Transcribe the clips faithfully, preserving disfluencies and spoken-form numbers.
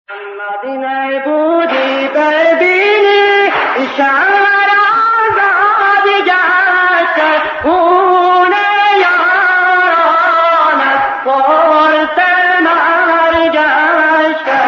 مدینه بودی ببینی شهر آزادی گشته خونه یارانت پرس مرگ گشته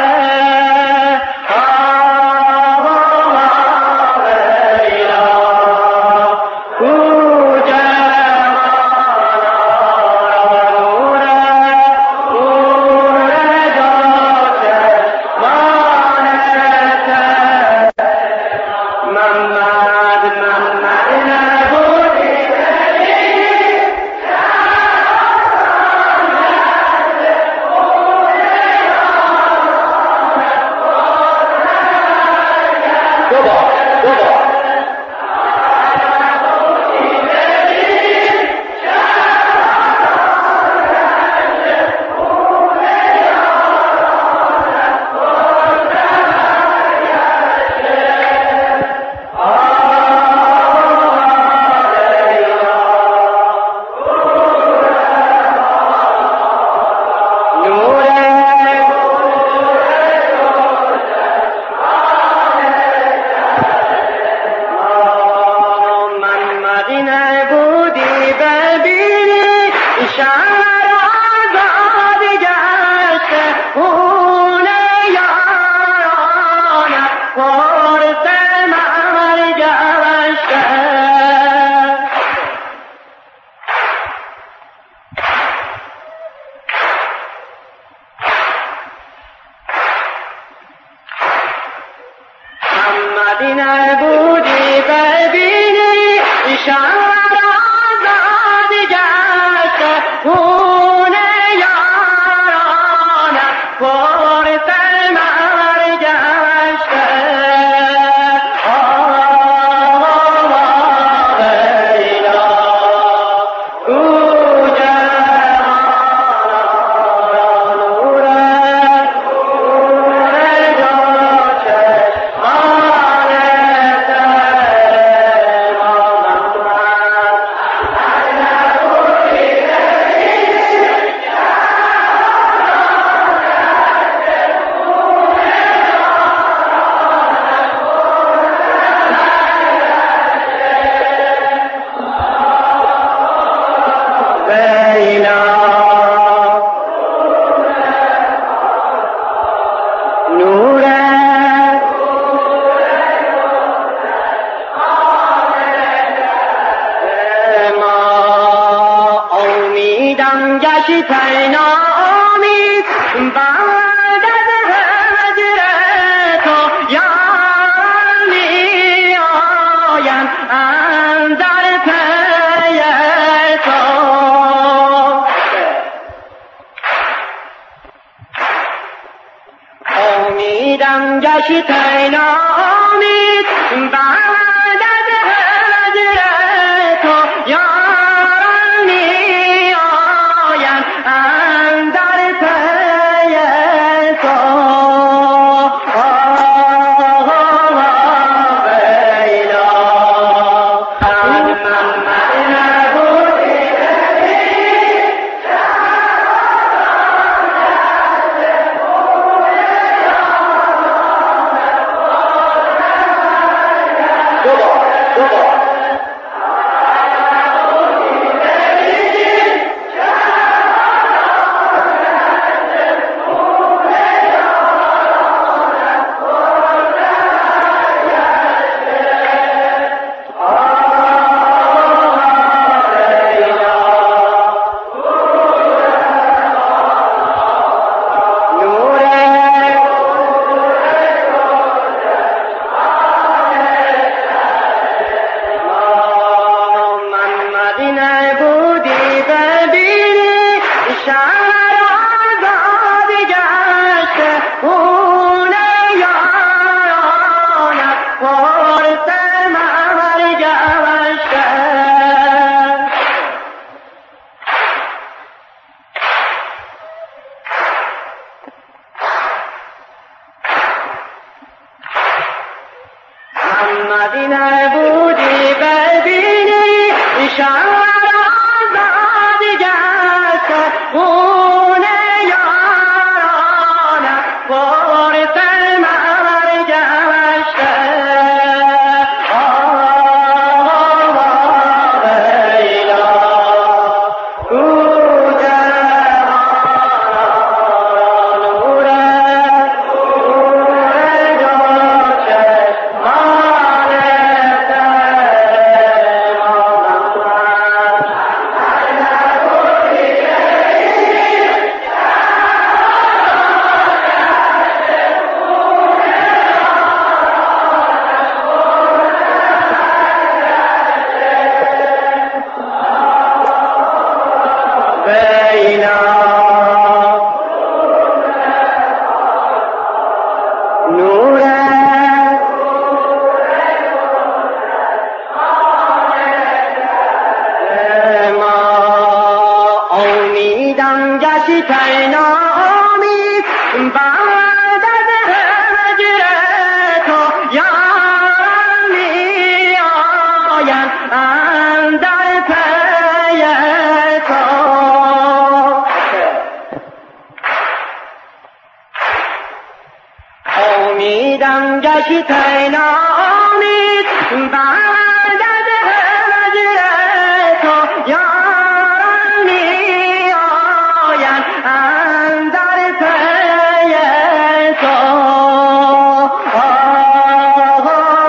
مدینه بودی ببینی شهر آزادی گشته خونه یارانت پرس مرگ گشته آه لیلا او جوانان نوره نوره جاچه گشتن آمید بعد از هجر تو یاری آیم اندر پی تو امیدم گشتن آمید بعد از هجر تو یاری اندر پی تو آه لیلا من مدینه بودی ببینی شهر آزادی گشته خونه یارانت پرس مرگ گشته مدینه بودی ببینی شهر آزادی گشته خونه یارانت پرس قمر گشته امیدم گشت نامید بعد از هجر تو یاران می آیند اندر پی تو آه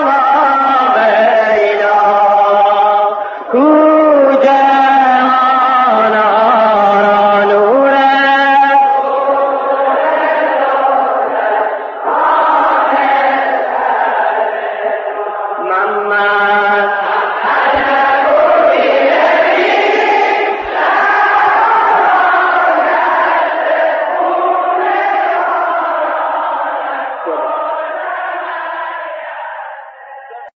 ویلا کو جهان را نوره محمد